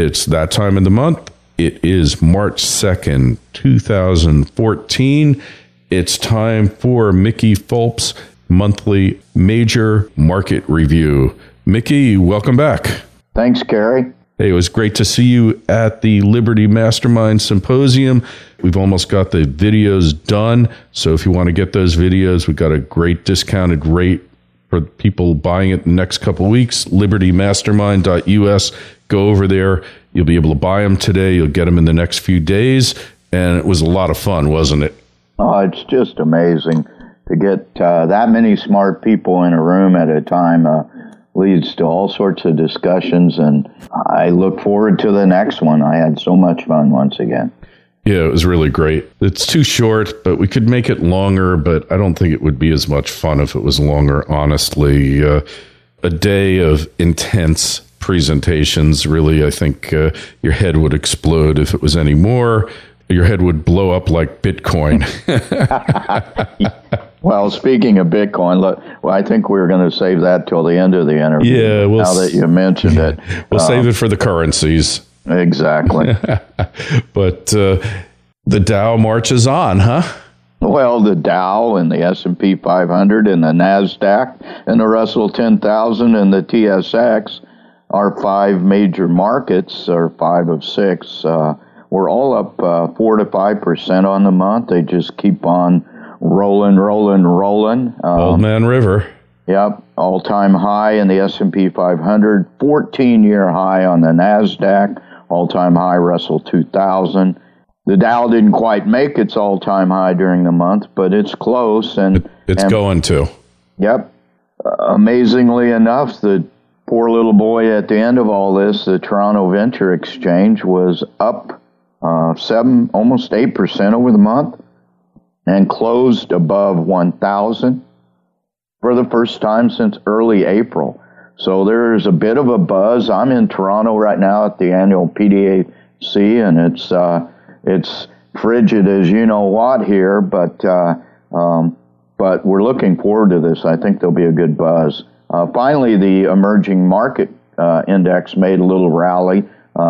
It's that time of the month. It is March 2nd, 2014. It's time for Mickey Fulp's monthly major market review. Mickey, welcome back. Thanks, Gary. Hey, it was great to see you at the Liberty Mastermind Symposium. We've almost got the videos done. So if you want to get those videos, we've got a great discounted rate for people buying it in the next couple of weeks. libertymastermind.us. Go over there. You'll be able to buy them today. You'll get them in the next few days. And it was a lot of fun, wasn't it? Oh, it's just amazing to get that many smart people in a room at a time. Leads to all sorts of discussions, and I look forward to the next one. I had so much fun once again. Yeah, it was really great. It's too short, but we could make it longer, but I don't think it would be as much fun if it was longer, honestly. A day of intense presentations, really, I think your head would explode if it was any more. Your head would blow up like Bitcoin. Well, speaking of Bitcoin, look, I think we're going to save that till the end of the interview. Yeah, now that you mentioned it. We'll save it for the currencies. Exactly. But the Dow marches on, huh? Well, the Dow and the S&P 500 and the NASDAQ and the Russell 10,000 and the TSX, our five major markets, or five of six, we're all up 4 to 5% on the month. They just keep on rolling. Old Man River. Yep, all-time high in the S&P 500, 14-year high on the NASDAQ, all-time high Russell 2000. The Dow didn't quite make its all-time high during the month, but it's close. It's going to. Yep. Amazingly enough, the poor little boy at the end of all this, the Toronto Venture Exchange, was up 7, almost 8% over the month, and closed above 1,000 for the first time since early April. So there's a bit of a buzz. I'm in Toronto right now at the annual PDAC, and it's frigid as you know what here, but we're looking forward to this. I think there'll be a good buzz. Finally, the emerging market index made a little rally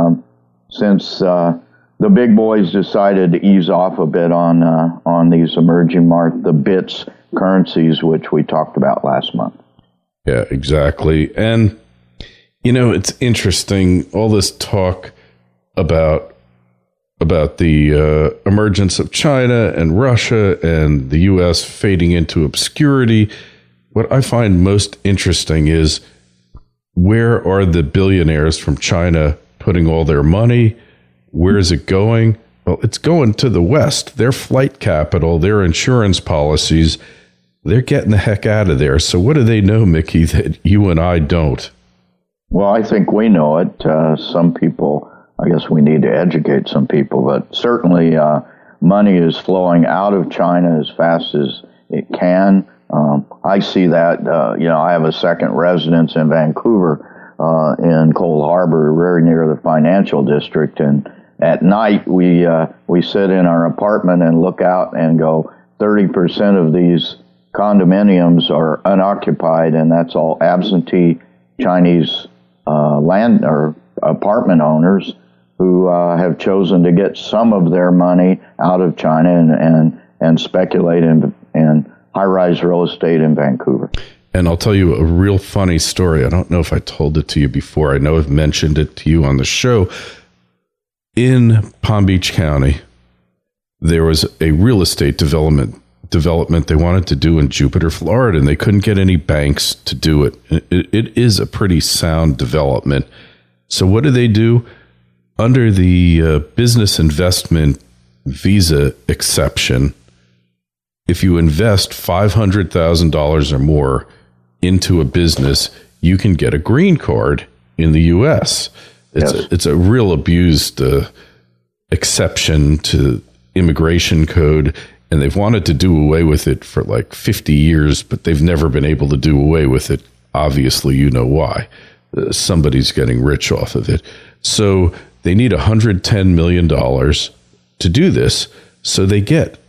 since the big boys decided to ease off a bit on these emerging the BITS currencies, which we talked about last month. Yeah, exactly. And, you know, it's interesting, all this talk about the emergence of China and Russia and the U.S. fading into obscurity. What I find most interesting is, where are the billionaires from China putting all their money? Where is it going? Well, it's going to the West. Their flight capital, their insurance policies, they're getting the heck out of there. So what do they know, Mickey, that you and I don't? Well, I think we know it. Some people, I guess we need to educate some people, but certainly money is flowing out of China as fast as it can. I see that, I have a second residence in Vancouver, in Cole Harbor, very near the financial district, and at night we sit in our apartment and look out and go, 30% of these condominiums are unoccupied, and that's all absentee Chinese land or apartment owners who have chosen to get some of their money out of China and speculate in high-rise real estate in Vancouver. And I'll tell you a real funny story. I don't know if I told it to you before. I know I've mentioned it to you on the show. In Palm Beach County, there was a real estate development they wanted to do in Jupiter, Florida, and they couldn't get any banks to do it. It is a pretty sound development. So what do? Under the business investment visa exception, if you invest $500,000 or more into a business, you can get a green card in the U.S. It's a real abused exception to immigration code, and they've wanted to do away with it for like 50 years, but they've never been able to do away with it. Obviously, you know why. Somebody's getting rich off of it. So they need $110 million to do this. So they get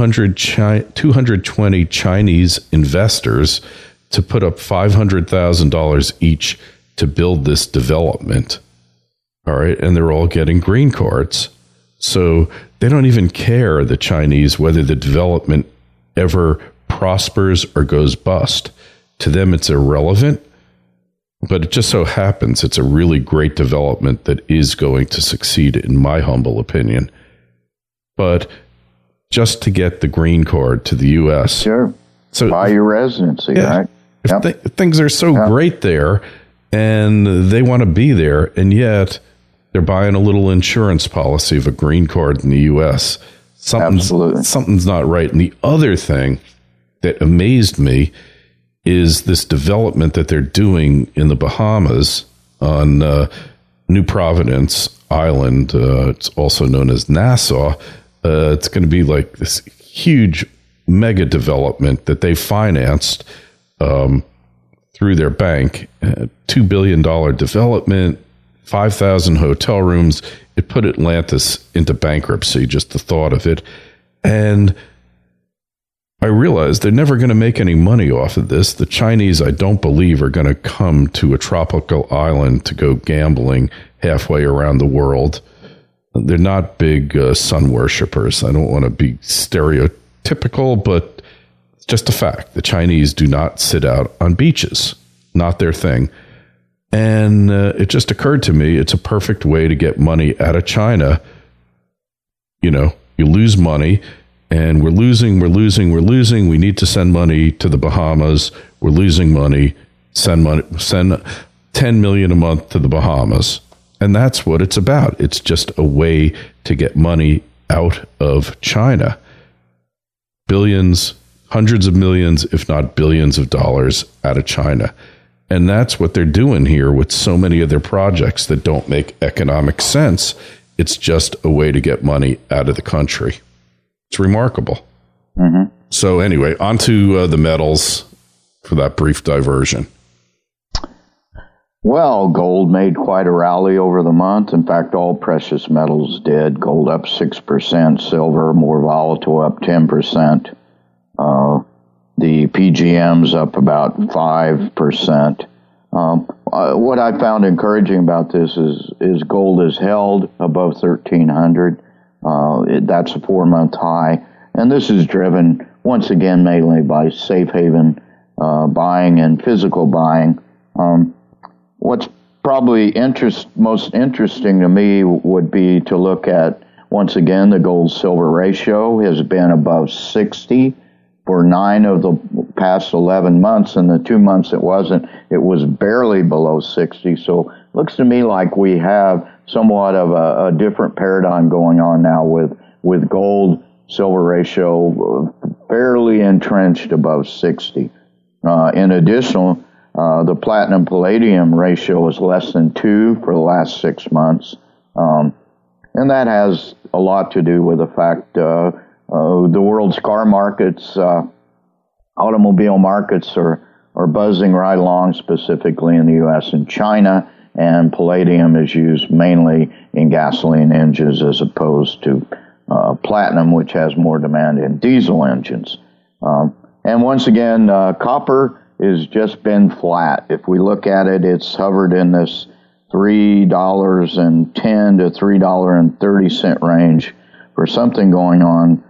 220 Chinese investors to put up $500,000 each to build this development. All right. And they're all getting green cards. So they don't even care, the Chinese, whether the development ever prospers or goes bust. To them, it's irrelevant. But it just so happens it's a really great development that is going to succeed, in my humble opinion. But just to get the green card to the U.S. Sure. So buy your residency, right? If things are so great there and they want to be there, and yet they're buying a little insurance policy of a green card in the U.S., something's not right. And the other thing that amazed me is this development that they're doing in the Bahamas on New Providence Island. It's also known as Nassau. It's going to be like this huge mega development that they financed through their bank. $2 billion development, 5,000 hotel rooms. It put Atlantis into bankruptcy, just the thought of it. And I realized they're never going to make any money off of this. The Chinese, I don't believe, are going to come to a tropical island to go gambling halfway around the world. They're not big sun worshippers. I don't want to be stereotypical, but it's just a fact. The Chinese do not sit out on beaches. Not their thing. And it just occurred to me, it's a perfect way to get money out of China. You know, you lose money. And we're losing. We need to send money to the Bahamas. We're losing money. Send $10 million a month to the Bahamas. And that's what it's about. It's just a way to get money out of China. Billions, hundreds of millions, if not billions of dollars out of China. And that's what they're doing here with so many of their projects that don't make economic sense. It's just a way to get money out of the country. It's remarkable. Mm-hmm. So anyway, on to the metals for that brief diversion. Well, gold made quite a rally over the month. In fact, all precious metals did. Gold up 6%, silver more volatile, up 10%. The PGMs up about 5%. What I found encouraging about this is gold is held above 1,300. That's a 4-month high. And this is driven, once again, mainly by safe haven buying and physical buying. What's probably most interesting to me would be to look at, once again, the gold-silver ratio has been above 60 for 9 of the past 11 months, and the 2 months it was barely below 60. So it looks to me like we have somewhat of a different paradigm going on now with gold-silver ratio fairly entrenched above 60. In addition, the platinum-palladium ratio is less than 2 for the last 6 months. And that has a lot to do with the fact the world's car markets, automobile markets are buzzing right along, specifically in the U.S. and China, and palladium is used mainly in gasoline engines as opposed to platinum, which has more demand in diesel engines. And once again, copper has just been flat. If we look at it, it's hovered in this $3.10 to $3.30 range for something going on,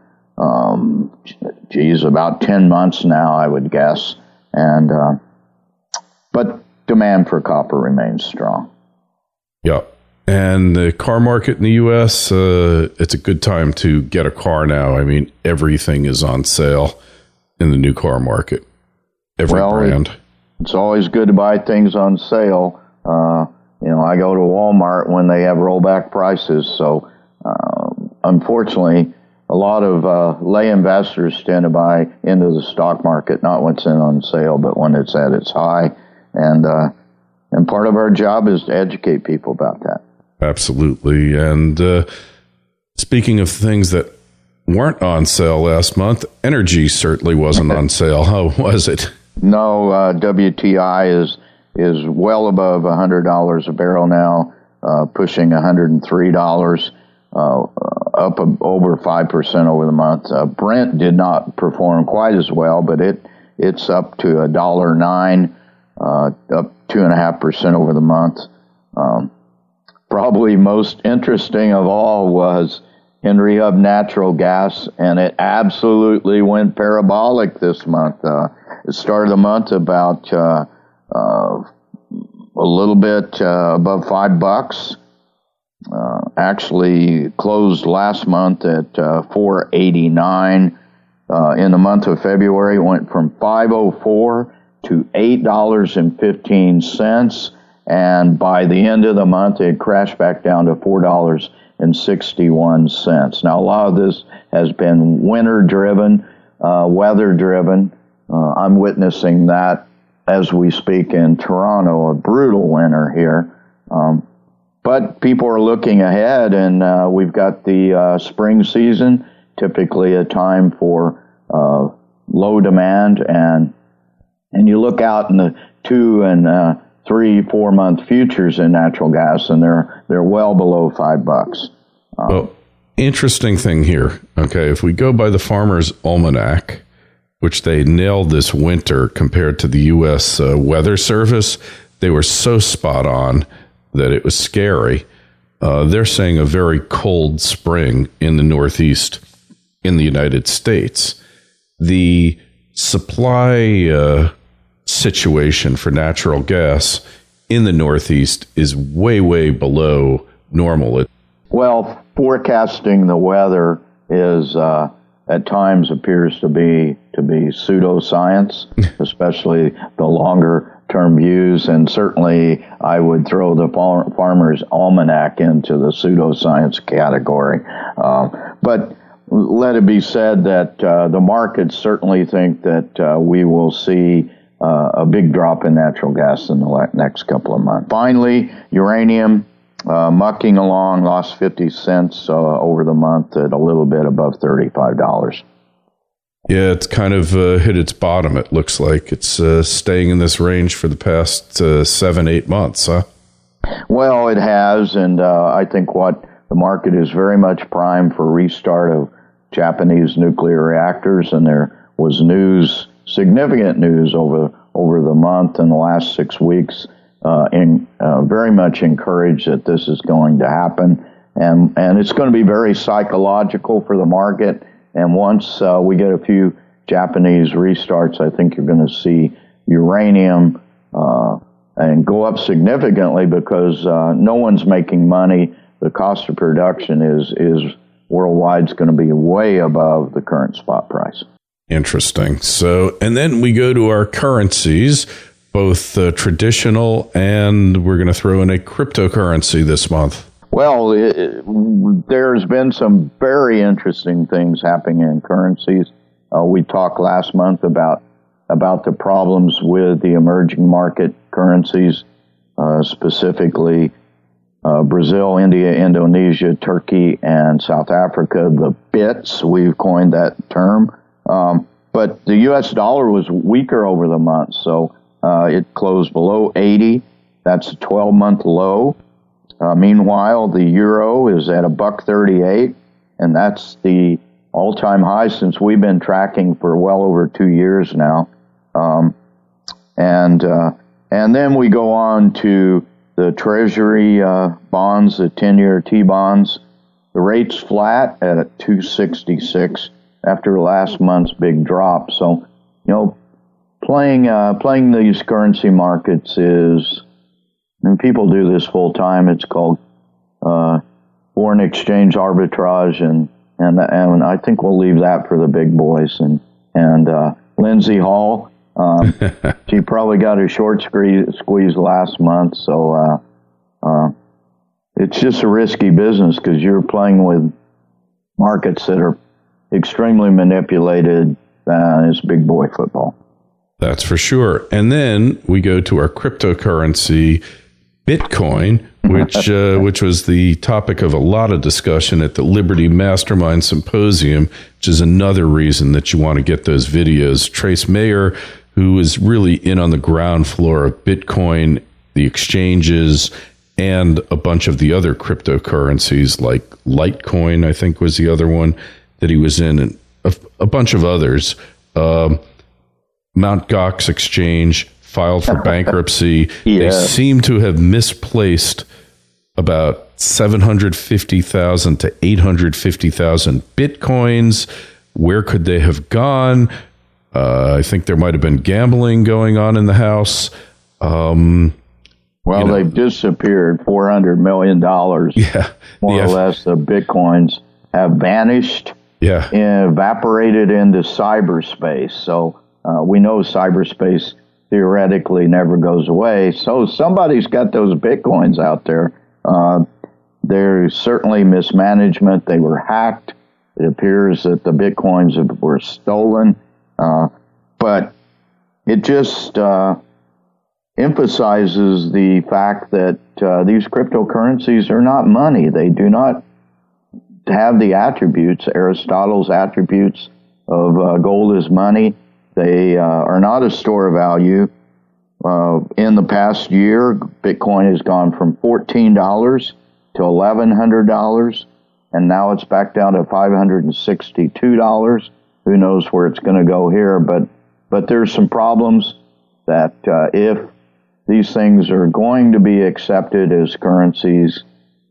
about 10 months now, I would guess. And but demand for copper remains strong. Yeah. And the car market in the U.S., it's a good time to get a car now. I mean, everything is on sale in the new car market. Every brand. It's always good to buy things on sale. I go to Walmart when they have rollback prices. So, unfortunately, a lot of lay investors tend to buy into the stock market, not when it's on sale, but when it's at its high. And part of our job is to educate people about that. Absolutely. And speaking of things that weren't on sale last month, energy certainly wasn't on sale. How was it? No, WTI is well above $100 a barrel now, pushing $103, up over 5% over the month. Brent did not perform quite as well, but it's up to $1.09, up 2.5% over the month. probably most interesting of all was Henry Hub Natural Gas, and it absolutely went parabolic this month. It started the month about a little bit above $5. Actually closed last month at $4.89. In the month of February, it went from $5.04 to $8.15, and by the end of the month, it crashed back down to $4.61. Now, a lot of this has been winter-driven, weather-driven. I'm witnessing that as we speak in Toronto, a brutal winter here. But people are looking ahead, and we've got the spring season, typically a time for low demand, and you look out in the 2 and 3-4 month futures in natural gas, and they're well below $5. Well, interesting thing here. Okay, if we go by the Farmer's Almanac, which they nailed this winter compared to the U.S. Weather Service, they were so spot on that it was scary. They're saying a very cold spring in the Northeast in the United States. The supply situation for natural gas in the Northeast is way, way below normal. Well, forecasting the weather is at times appears to be pseudoscience, especially the longer term views, and certainly I would throw the Farmer's Almanac into the pseudoscience category. But let it be said that the markets certainly think that we will see a big drop in natural gas in the next couple of months. Finally, uranium mucking along, lost 50 cents over the month at a little bit above $35. Yeah, it's kind of hit its bottom, it looks like. It's staying in this range for the past 7-8 months, huh? Well, it has, and I think what the market is very much primed for restart of Japanese nuclear reactors, and there was significant news over the month and the last 6 weeks, very much encouraged that this is going to happen, and it's going to be very psychological for the market. And once we get a few Japanese restarts, I think you're going to see uranium and go up significantly because no one's making money. The cost of production is worldwide is going to be way above the current spot price. Interesting. So, and then we go to our currencies, both traditional, and we're going to throw in a cryptocurrency this month. Well, there's been some very interesting things happening in currencies. We talked last month about the problems with the emerging market currencies, specifically Brazil, India, Indonesia, Turkey, and South Africa, the BITs, we've coined that term. But the U.S. dollar was weaker over the month, so it closed below 80. That's a 12-month low. Meanwhile, the euro is at $1.38, and that's the all-time high since we've been tracking for well over 2 years now. And then we go on to the Treasury bonds, the 10-year T-bonds. The rate's flat at 266 after last month's big drop. So, playing these currency markets is. And people do this full time. It's called foreign exchange arbitrage, and I think we'll leave that for the big boys. And Lindsay Hall, she probably got a short squeeze last month, so it's just a risky business because you're playing with markets that are extremely manipulated. It's big boy football. That's for sure. And then we go to our cryptocurrency, Bitcoin, which was the topic of a lot of discussion at the Liberty Mastermind Symposium, which is another reason that you want to get those videos. Trace Mayer, who is really in on the ground floor of Bitcoin, the exchanges, and a bunch of the other cryptocurrencies like Litecoin, I think was the other one that he was in, and a bunch of others. Mt. Gox Exchange filed for bankruptcy. Yeah. They seem to have misplaced about 750,000 to 850,000 Bitcoins. Where could they have gone? I think there might have been gambling going on in the house. They've disappeared. $400 million, more or less, of Bitcoins have vanished, evaporated into cyberspace. So we know cyberspace theoretically never goes away. So somebody's got those Bitcoins out there. There's certainly mismanagement. They were hacked. It appears that the Bitcoins were stolen. But it just emphasizes the fact that these cryptocurrencies are not money. They do not have the attributes, Aristotle's attributes of gold is money. They are not a store of value. In the past year, Bitcoin has gone from $14 to $1,100, and now it's back down to $562. Who knows where it's going to go here? But there's some problems that if these things are going to be accepted as currencies,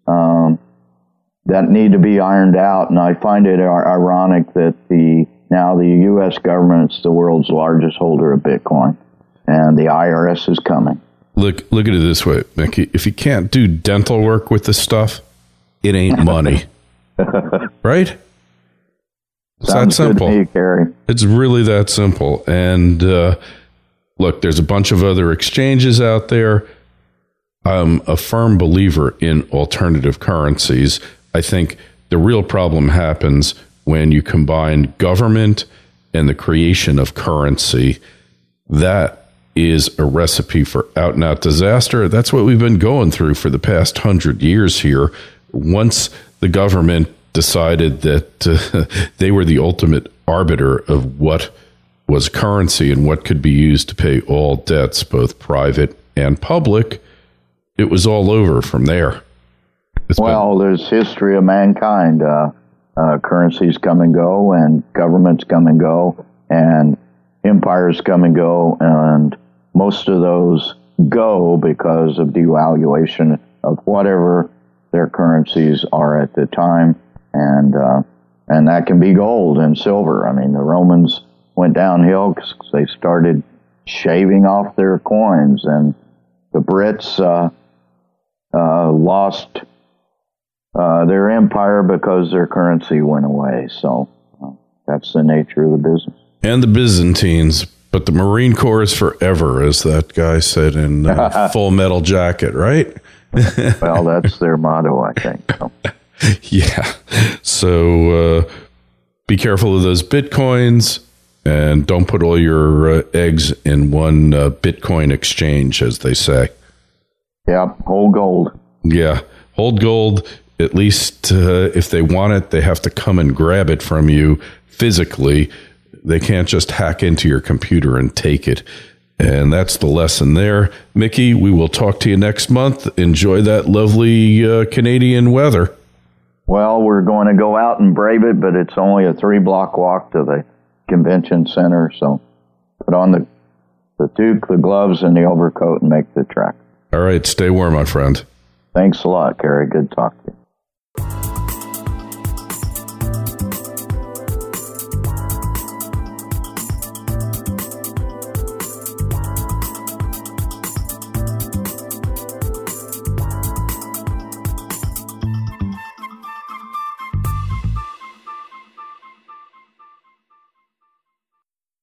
that need to be ironed out. And I find it ironic that the U.S. government's the world's largest holder of Bitcoin, and the IRS is coming. Look at it this way, Mickey. If you can't do dental work with this stuff, it ain't money. Right? It's Sounds that simple. Good to me, Gary. It's really that simple. And look, there's a bunch of other exchanges out there. I'm a firm believer in alternative currencies. I think the real problem happens when you combine government and the creation of currency. That is a recipe for out-and-out disaster. That's what we've been going through for the past 100 years here. Once the government decided that they were the ultimate arbiter of what was currency and what could be used to pay all debts, both private and public, it was all over from there. There's history of mankind. Currencies come and go, and governments come and go, and empires come and go, and most of those go because of devaluation of whatever their currencies are at the time, and that can be gold and silver. I mean, the Romans went downhill because they started shaving off their coins, and the Brits lost their empire because their currency went away. So that's the nature of the business. And the Byzantines, but the Marine Corps is forever, as that guy said in Full Metal Jacket, right? Well, that's their motto, I think. So. Yeah. So be careful of those Bitcoins, and don't put all your eggs in one Bitcoin exchange, as they say. Yeah, hold gold. Yeah, hold gold. At least if they want it, they have to come and grab it from you physically. They can't just hack into your computer and take it. And that's the lesson there. Mickey, we will talk to you next month. Enjoy that lovely Canadian weather. Well, we're going to go out and brave it, but it's only a 3-block walk to the convention center. So put on the toque, the gloves, and the overcoat and make the trek. All right. Stay warm, my friend. Thanks a lot, Gary. Good talk to you.